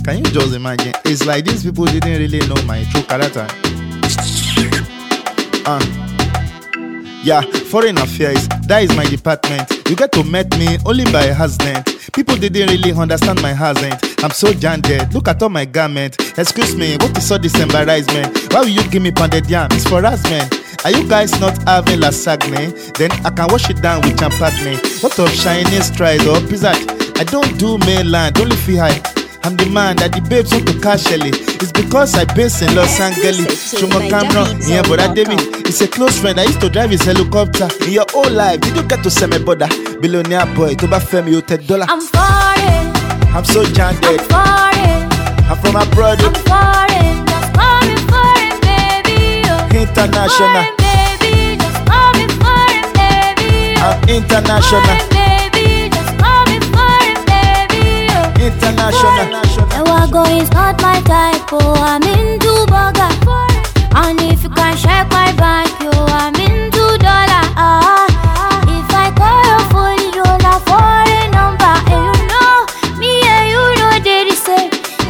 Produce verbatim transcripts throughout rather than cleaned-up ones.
Can you just imagine? It's like these people didn't really know my true character. Uh, yeah, foreign affairs, that is my department. You get to meet me only by accident. People didn't really understand my accent. I'm so janded. Look at all my garment. Excuse me, what is all this embarrassment? Why will you give me pounded yam? It's for harassment. Are you guys not having lasagne? Then I can wash it down with champagne. What of Chinese fries or pizza? I don't do mainland, only feel high. I'm the man that the babes want to catch Shelly. It's because I base in Los Angeles. Chumo Cameron, yeah, but I David. It's a close friend. I used to drive his helicopter. In your whole life, did you get to sell me border? Billionaire boy, to buy fame, you take dollar. I'm foreign. I'm so janded. I'm foreign. I'm from abroad. I'm foreign. Just call me foreign, baby. Oh. International. Foreign, baby. Just call me foreign, baby. Oh. I'm international. Foreign, baby. Just call me foreign, baby. Oh. International. Ewago is not my type, oh, I'm into burger. And if you can check my bank, yo, I'm into dollar. Ah, if I call your phone, you'll have foreign number. And you know, me and you know they the same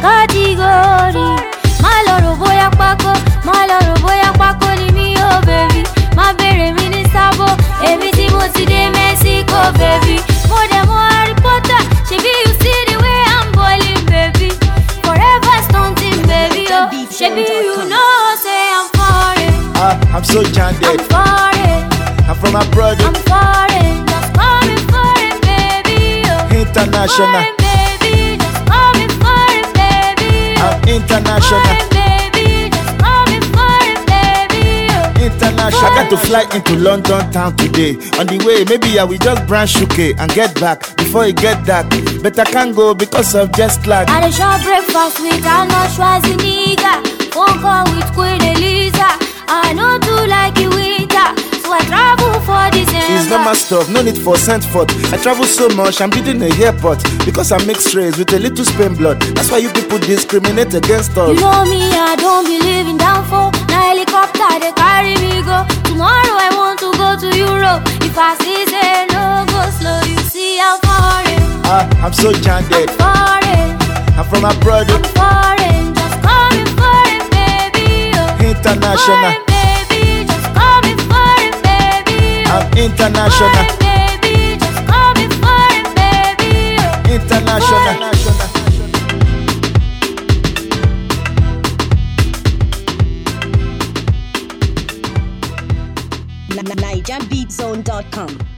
category. My lord, boy, a paco, my lord, boy, a paco, ni me, oh, baby. My baby, mini sabo, everything was today, Mexico, baby. More than more Harry Potter, she be you see the way I'm boiling, baby. Forever stunting, baby, oh. Baby, you know, say I'm foreign. Ah, I'm so janded. I'm foreign. I'm from abroad. I'm foreign. Just call me foreign, baby, oh. International. Foreign, baby. Just call me foreign, baby, oh. I'm international. Foreign, baby. Just call me foreign, baby, oh. International. I got to fly into London town today. On the way, maybe I will just branch U K and get back before it get dark. But I can't go because of jet lag. I dey shop breakfast with Arnold Schwarzenegger. Phone call with Queen Eliza. I know too like you winter, so I travel for December. It's not my stuff, no need for sent forth. I travel so much, I'm building a airport. Because I mix race with a little Spain blood. That's why you people discriminate against us. You know me, I don't believe in downfall. Now helicopter, they carry me go. Tomorrow I want to go to Europe. If I see say no, go slow. You see I'm foreign. Ah, I'm so janded. I'm foreign. I'm from abroad. I'm foreign. Just call me foreign, baby, oh. International. Foreign, baby. Just call me foreign, baby, oh. I'm international. Foreign, baby. Just call me foreign, baby, oh. International. Niger Beat Zone dot com